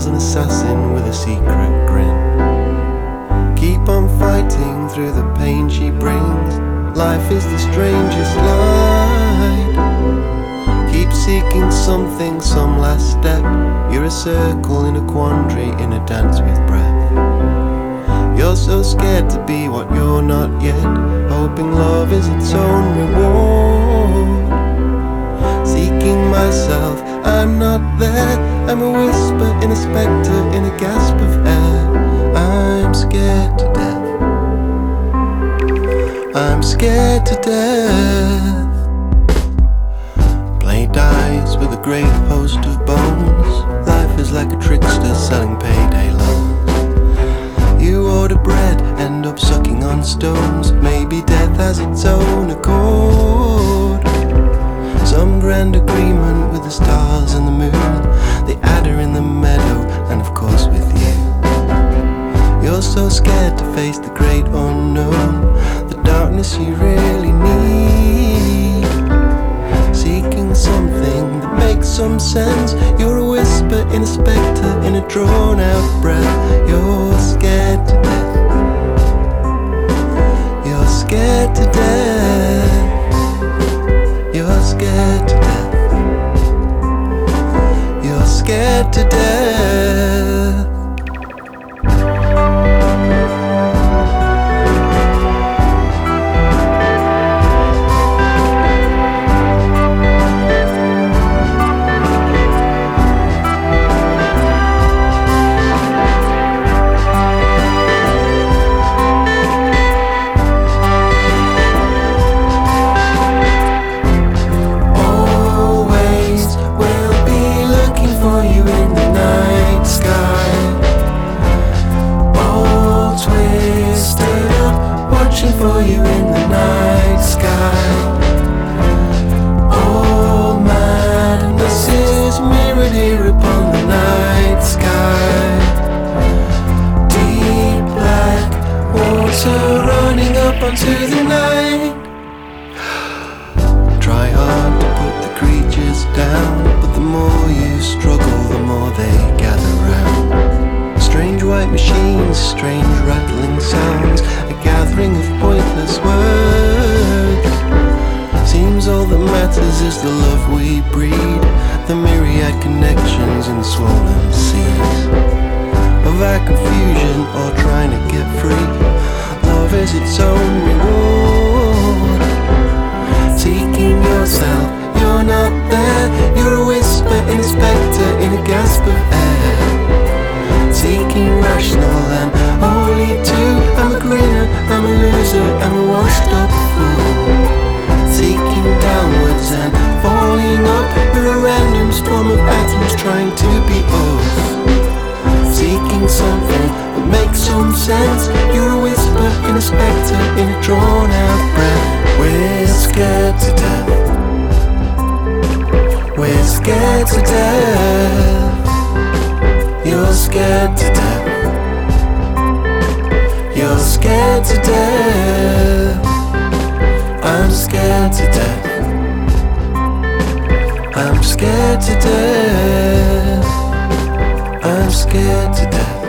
as an assassin with a secret grin. Keep on fighting through the pain she brings. Life is the strangest line. Keep seeking something, some last step. You're a circle in a quandary, in a dance with breath. You're so scared to be what you're not yet, hoping love is its own reward. Seeking myself, I'm not there. I'm a whisper in a spectre, in a gasp of air. I'm scared to death. I'm scared to death. Play dice with a great host of bones. Life is like a trickster selling payday loans. You order bread, end up sucking on stones. Maybe death has its own accord. Some grand agreement with the stars and the moon, the adder in the meadow, and of course with you. You're so scared to face the great unknown, the darkness you really need. Seeking something that makes some sense. You're a whisper in a spectre, in a drawn out breath. You're scared to death. You're scared to death. You're scared to death. You're scared to death. For you in the night sky. All madness is mirrored here upon the night sky. Deep black water running up onto the night. Try hard to put the creatures down, but the more you struggle, the more they gather round. Strange white machines, strange rattling sounds, a gathering of pointless words. Seems all that matters is the love we breed, the myriad connections in swollen seas. Of our confusion or trying to get free, love is its own reward. Seeking yourself, you're not there. You're a whisper in a spectre, in a gasp of air. Seeking rational and holy too. I'm a grinner, I'm a loser, I'm a washed up fool. Seeking downwards and falling up. We're a random storm of atoms trying to be us. Seeking something that makes some sense. You're a whisper in a spectre, in a drawn out breath. We're scared to death. We're scared to death. You're scared to death. You're scared to death. I'm scared to death. I'm scared to death. I'm scared to death.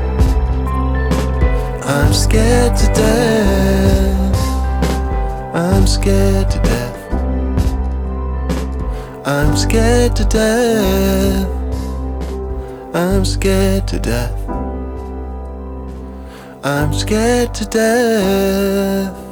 I'm scared to death. I'm scared to death. I'm scared to death. I'm scared to death. I'm scared to death.